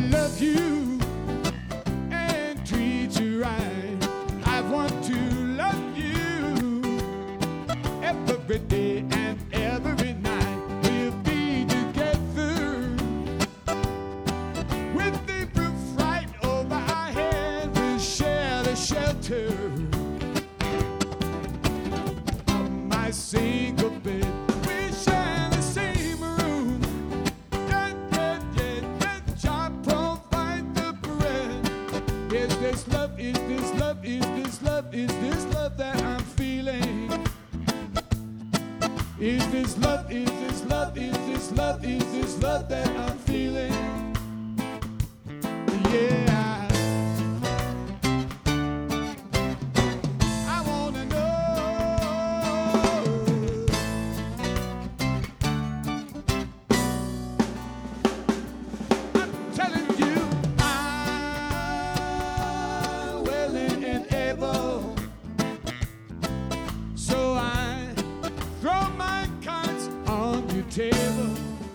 love you and treat you right. I want to love you every day and every night. We'll be together with the roof right over our head. We'll share the shelter of my single bed. We share the same room. The job provide the bread. Is this love? Is this love? Is this love? Is this love that I'm feeling? Is this love? Is this love? Is this love? Is this love that I'm feeling? Yeah. I wanna know. I'm telling you, I'm willing and able. So I throw my cards on your table.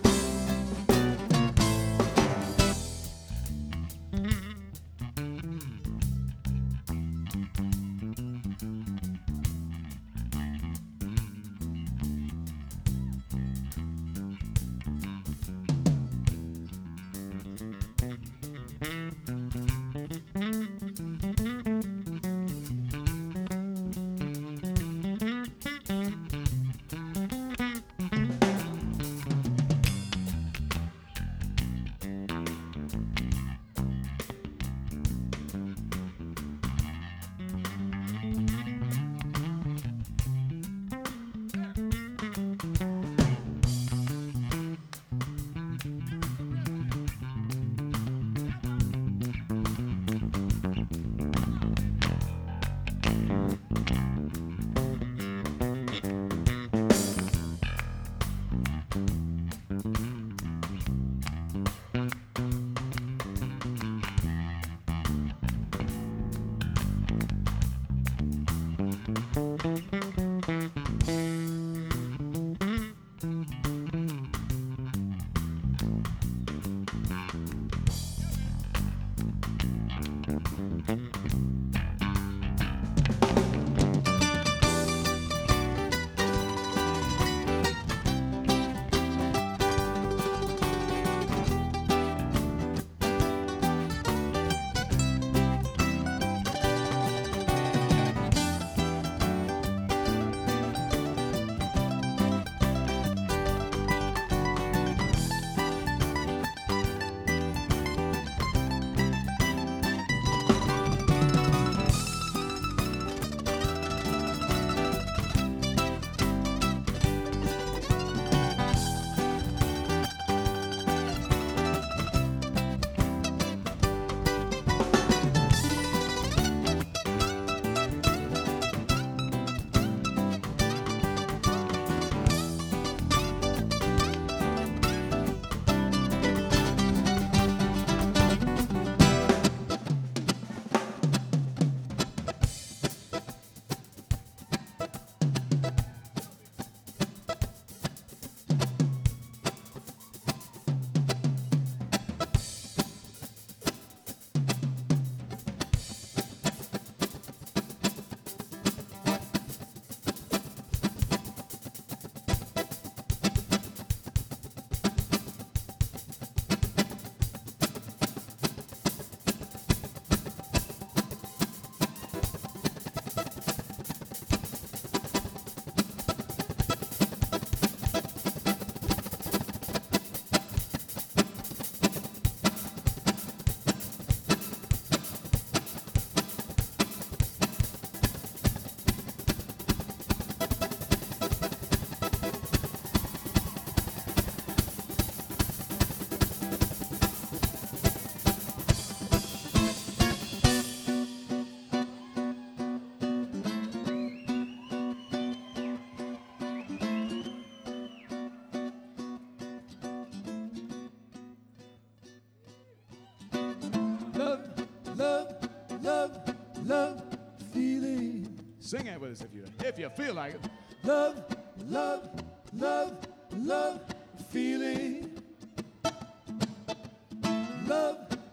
Sing it with us if you feel like it. Love, love, love, love, feeling. Love,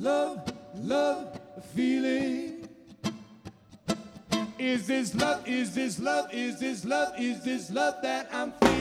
love, love feeling? Is this love, is this love, is this love, is this love that I'm feeling?